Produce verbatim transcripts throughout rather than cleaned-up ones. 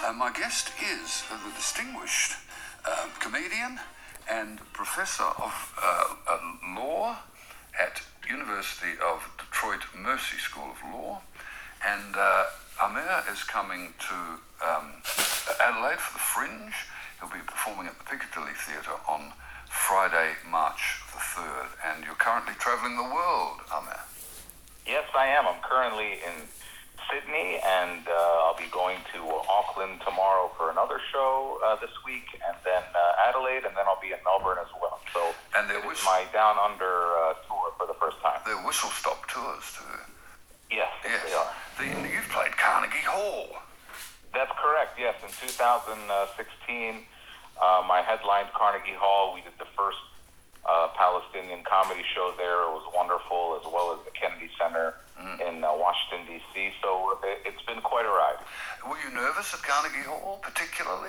And my guest is uh, the distinguished uh, comedian and professor of uh, uh, law at University of Detroit Mercy School of Law. And uh, Amir is coming to um, Adelaide for the Fringe. He'll be performing at the Piccadilly Theatre on Friday, March the third. And you're currently travelling the world, Amir. Yes, I am. I'm currently in Sydney, and uh, I'll be going to Auckland tomorrow for another show uh, this week, and then uh, Adelaide, and then I'll be in Melbourne as well. So and this whistle- is my Down Under uh, tour for the first time. They're whistle-stop tours, too. Yes, Yes. they are. The, you've played Carnegie Hall. That's correct, yes. In two thousand sixteen, um, I headlined Carnegie Hall. We did the first uh, Palestinian comedy show there. It was wonderful, as well as the Kennedy Center mm. in uh, Washington, D C So it, it's been quite a ride. Were you nervous at Carnegie Hall, particularly?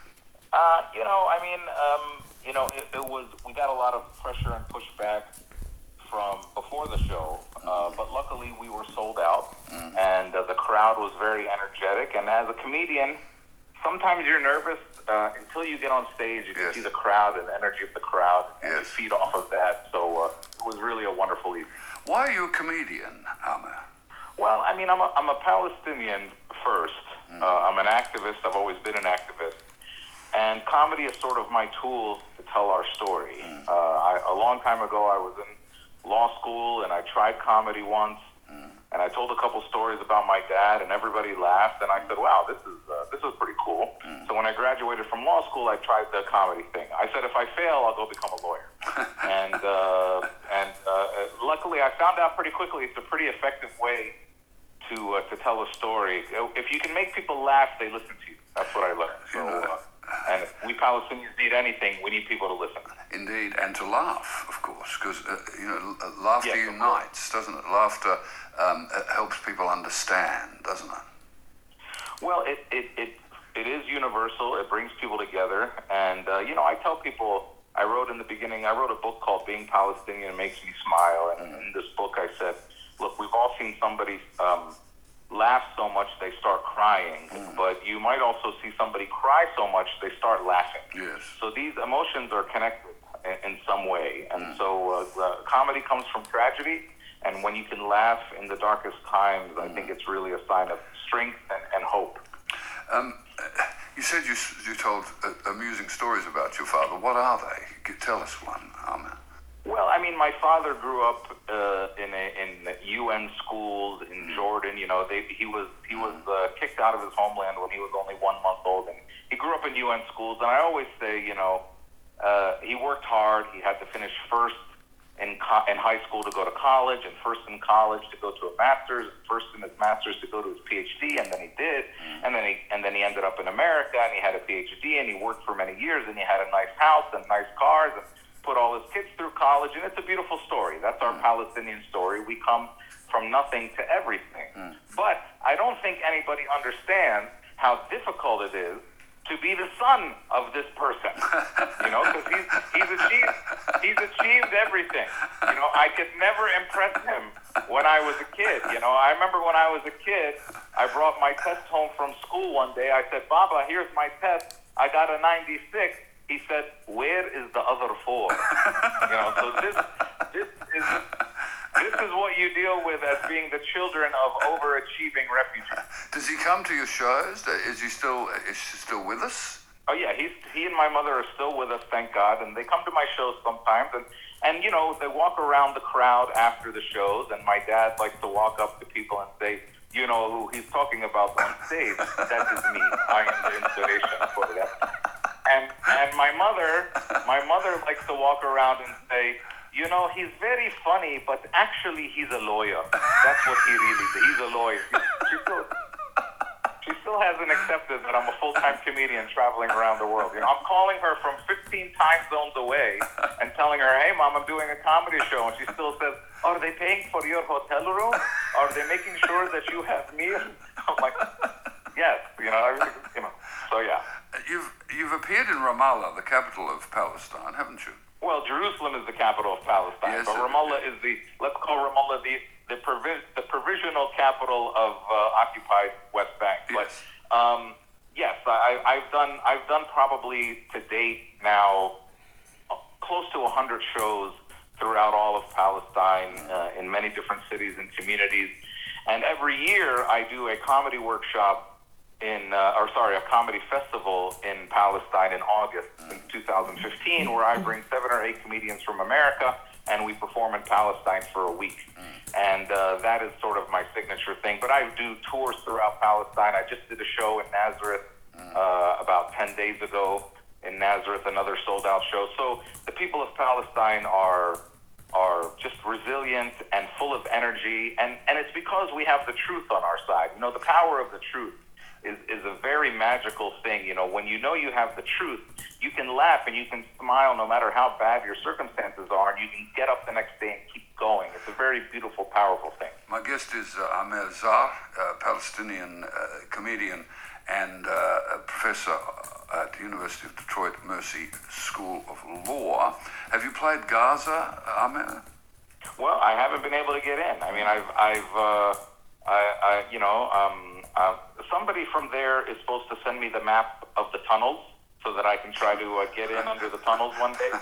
Uh, you know, I mean, um, you know, it, it was, we got a lot of pressure and pushback from before the show, uh, but luckily we were sold out, mm. and uh, the crowd was very energetic. And as a comedian, sometimes you're nervous uh, until you get on stage. You can yes. see the crowd and the energy of the crowd, and yes. you feed off of that. So uh, it was really a wonderful evening. Why are you a comedian, Amir? Well, I mean, I'm a, I'm a Palestinian first. Mm. Uh, I'm an activist. I've always been an activist. And comedy is sort of my tool to tell our story. Mm. Uh, I, a long time ago, I was in law school, and I tried comedy once, mm. and I told a couple stories about my dad, and everybody laughed, and I said, wow, this is uh, this is pretty cool. Mm. So when I graduated from law school, I tried the comedy thing. I said, if I fail, I'll go become a lawyer. and uh, and uh, luckily, I found out pretty quickly it's a pretty effective way to uh, to tell a story. If you can make people laugh, they listen to you. That's what I learned. So, uh, and if we Palestinians need anything, we need people to listen. Indeed, and to laugh, of course, because uh, you know, laughter yes, unites, doesn't it? Laughter um, it helps people understand, doesn't it? Well, it it, it it is universal. It brings people together, and uh, you know, I tell people. I wrote in the beginning. I wrote a book called "Being Palestinian Makes Me Smile," and in this book, I said, "Look, we've all seen somebody um, laugh so much they start crying, mm. but you might also see somebody cry so much they start laughing. Yes. So these emotions are connected in, in some way, and mm. so uh, the comedy comes from tragedy, and when you can laugh in the darkest times, mm. I think it's really a sign of strength and, and hope." Um, you said you you told uh, amusing stories about your father. What are they? Could tell us one, Amir. Well, I mean, my father grew up uh, in a, in U N schools in mm. Jordan. You know, they, he was he was uh, kicked out of his homeland when he was only one month old, and he grew up in U N schools. And I always say, you know, uh, he worked hard. He had to finish first in co- in high school to go to college, and first in college to go to a master's, and first in his master's to go to his P H D, and then he did, mm. and then he and then he ended up in America, and he had a P H D, and he worked for many years, and he had a nice house and nice cars, and put all his kids through college, and it's a beautiful story. That's our mm. Palestinian story. We come from nothing to everything. Mm. But I don't think anybody understands how difficult it is to be the son of this person, you know, because he's, he's achieved he's achieved everything. You know, I could never impress him when I was a kid. You know, I remember when I was a kid, I brought my test home from school one day. I said, "Baba, here's my test. I got a ninety-six. He said, "Where is the other four?" You know, so this this is this is what you deal with as being the children of overachieving refugees. Does he come to your shows? Is he still is he still with us? Oh yeah, he's he and my mother are still with us, thank God, and they come to my shows sometimes, and and you know, they walk around the crowd after the shows, and my dad likes to walk up to people and say, "You know who he's talking about on stage? That is me. I am the inspiration for that." And and my mother, my mother likes to walk around and say, "You know, he's very funny, but actually he's a lawyer. That's what he really is. He's a lawyer." She still, she still hasn't accepted that I'm a full-time comedian traveling around the world. You know, I'm calling her from fifteen time zones away and telling her, "Hey, Mom, I'm doing a comedy show," and she still says, "Are they paying for your hotel room? Are they making sure that you have meals?" I'm like, "Yes." You know, everything, you know. So yeah. You've you've appeared in Ramallah, the capital of Palestine, haven't you? Well, Jerusalem is the capital of Palestine, yes, but Ramallah is the, let's call Ramallah the the, provi- the provisional capital of uh, occupied West Bank. Yes. But um, yes, I, I've done I've done probably to date now close to one hundred shows throughout all of Palestine uh, in many different cities and communities. And every year I do a comedy workshop in, uh, or sorry, a comedy festival in Palestine in August in two thousand fifteen, where I bring seven or eight comedians from America and we perform in Palestine for a week. And uh, that is sort of my signature thing. But I do tours throughout Palestine. I just did a show in Nazareth uh, about ten days ago in Nazareth, another sold-out show. So the people of Palestine are are just resilient and full of energy, and, and it's because we have the truth on our side. You know, the power of the truth is, is a very magical thing. You know, when you know you have the truth, you can laugh and you can smile no matter how bad your circumstances are, and you can get up the next day and keep going. It's a very beautiful, powerful thing. My guest is uh, Amer Zar, a Palestinian uh, comedian and uh, a professor at the University of Detroit Mercy School of Law. Have you played Gaza, Amer? Well, I haven't been able to get in. I mean, I've, I've, uh, I, I, you know, um, uh, somebody from there is supposed to send me the map of the tunnels so that I can try to uh, get in under the tunnels one day.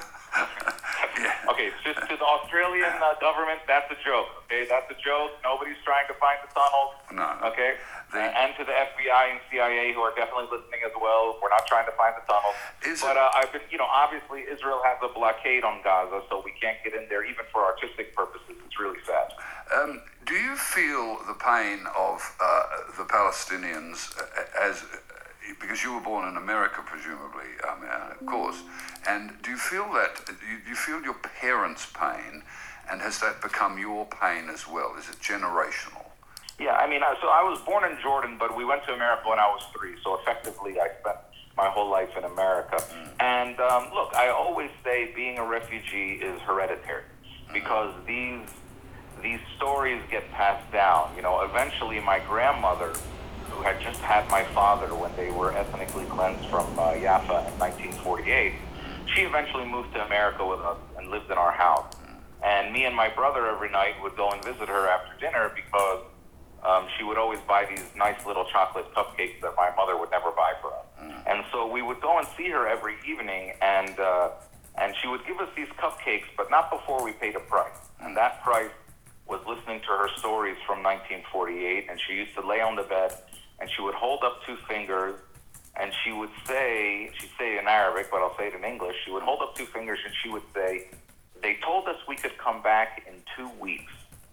Yeah. Okay, just to the Australian uh, government, that's a joke. Okay, that's a joke. Nobody's trying to find the tunnels. No. Okay, The- uh, and to the F B I and C I A who are definitely listening as well, we're not trying to find the tunnels. Is but it- uh, I've been, you know, obviously Israel has a blockade on Gaza, so we can't get in there even for artistic purposes. It's really sad. Um, do you feel the pain of uh, the Palestinians uh, as, uh, because you were born in America, presumably, um, uh, of course, and do you feel that, do you, do you feel your parents' pain, and has that become your pain as well? Is it generational? Yeah, I mean, uh, so I was born in Jordan, but we went to America when I was three, so effectively I spent my whole life in America. Mm. And um, look, I always say being a refugee is hereditary, because these these stories get passed down. You know, eventually my grandmother, who had just had my father when they were ethnically cleansed from uh, Jaffa in nineteen forty-eight, she eventually moved to America with us and lived in our house. And me and my brother every night would go and visit her after dinner because um, she would always buy these nice little chocolate cupcakes that my mother would never buy for us. And so we would go and see her every evening, and uh, and she would give us these cupcakes, but not before we paid a price. And that price was listening to her stories from nineteen forty-eight, and she used to lay on the bed, and she would hold up two fingers, and she would say, she'd say it in Arabic, but I'll say it in English, she would hold up two fingers, and she would say, "They told us we could come back in two weeks,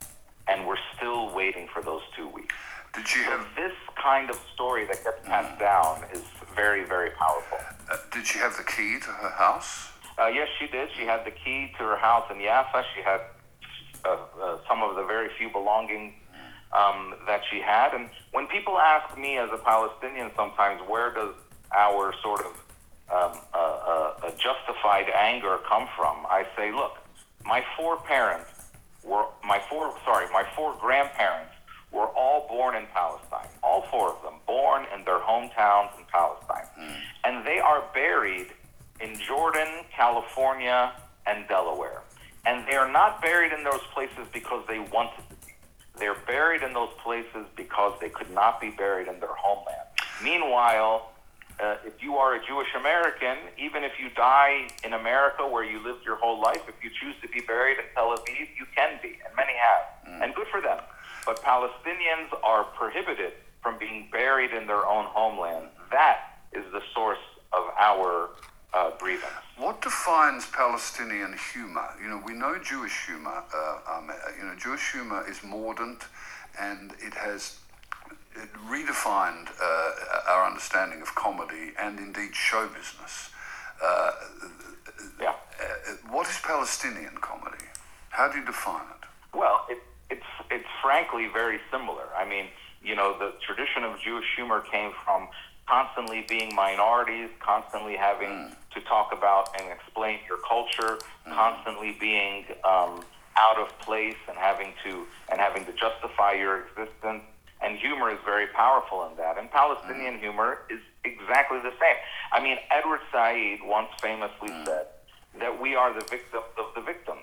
and we're still waiting for those two weeks." Did she So have, this kind of story that gets passed down is very, very powerful. uh, did she have the key to her house? Uh, yes, she did. She had the key to her house in Jaffa. She had uh, uh, some of the very few belongings um, that she had. And when people ask me as a Palestinian sometimes, where does our sort of um, uh, uh, justified anger come from? I say, look, my four parents were, my four, sorry, my four grandparents were all born in Palestine. All four of them, born in their hometowns in Palestine. Mm. And they are buried in Jordan, California, and Delaware. And they are not buried in those places because they wanted to be. They're buried in those places because they could not be buried in their homeland. Meanwhile, uh, if you are a Jewish American, even if you die in America where you lived your whole life, if you choose to be buried in Tel Aviv, you can be, and many have, mm. and good for them. But Palestinians are prohibited from being buried in their own homeland. That is the source of our uh, grievance. What defines Palestinian humor? You know, we know Jewish humor. Uh, um, you know, Jewish humor is mordant, and it has it redefined uh, our understanding of comedy and indeed show business. Uh, yeah. Uh, what is Palestinian comedy? How do you define it? Well, it, it's it's frankly very similar. I mean, you know, the tradition of Jewish humor came from constantly being minorities, constantly having mm. to talk about and explain your culture, mm. constantly being um, out of place and having to and having to justify your existence. And humor is very powerful in that. And Palestinian mm. humor is exactly the same. I mean, Edward Said once famously mm. said that we are the victims of the victims.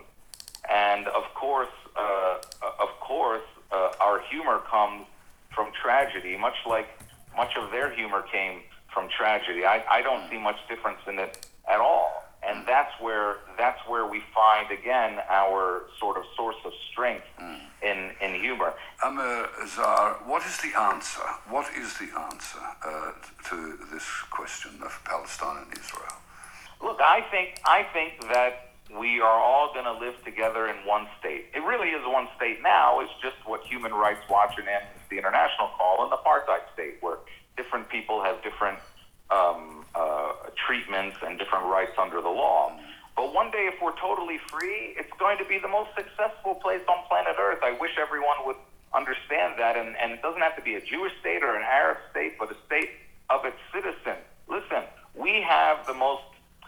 And of course, uh, of course, uh, our humor comes from tragedy, much like much of their humor came from tragedy. I, I don't see much difference in it at all. And that's where that's where we find again our sort of source of strength mm. in in humor. Amir Zahar, what is the answer? What is the answer uh, to this question of Palestine and Israel? Look, I think I think that we are all going to live together in one state. It really is one state now. It's just what Human Rights Watch and Amnesty International call an apartheid state, where different people have different um, uh, treatments and different rights under the law. But one day, if we're totally free, it's going to be the most successful place on planet Earth. I wish everyone would understand that. And, and it doesn't have to be a Jewish state or an Arab state, but a state of its citizens. Listen, we have the most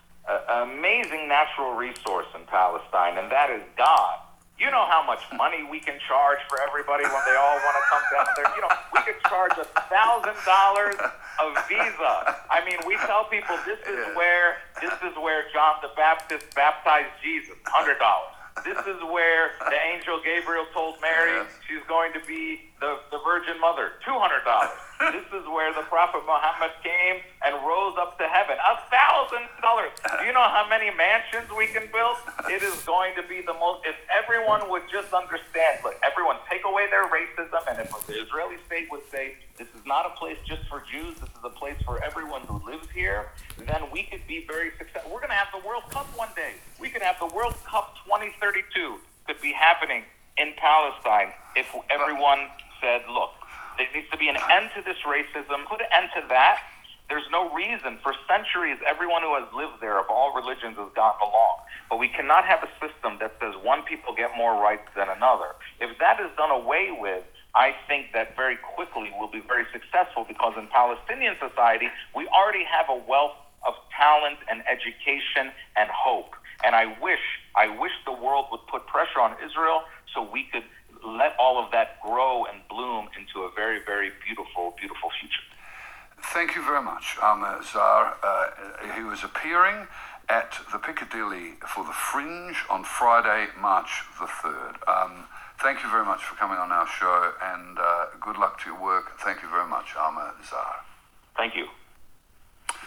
uh, amazing natural resource in Palestine, and that is God. You know how much money we can charge for everybody when they all want to come down there. You know, we could charge a thousand dollars a visa. I mean, we tell people this is where this is where John the Baptist baptized Jesus, hundred dollars. This is where the angel Gabriel told Mary she's going to be the, the Virgin Mother, two hundred dollars. This is where the Prophet Muhammad came and rose up to heaven, a thousand dollars. Do you know how many mansions we can build? It is going to be the most, if everyone would just understand, look, everyone take away their racism, and if the Israeli state would say, this is not a place just for Jews, this is a place for everyone who lives here, then we could be very successful. We're going to have the World Cup one day. We could have the World Cup twenty thirty-two could be happening in Palestine if everyone said, look, there needs to be an end to this racism, put an end to that. There's no reason. For centuries, everyone who has lived there of all religions has gotten along. But we cannot have a system that says one people get more rights than another. If that is done away with, I think that very quickly we'll be very successful, because in Palestinian society, we already have a wealth of talent and education and hope. And I wish, I wish the world would put pressure on Israel so we could let all of that grow and bloom into a very, very beautiful, beautiful future. Thank you very much, Amir Zahar. Uh, he was appearing at the Piccadilly for the Fringe on Friday, March the third. Um, thank you very much for coming on our show, and uh, good luck to your work. Thank you very much, Amir Zahar. Thank you.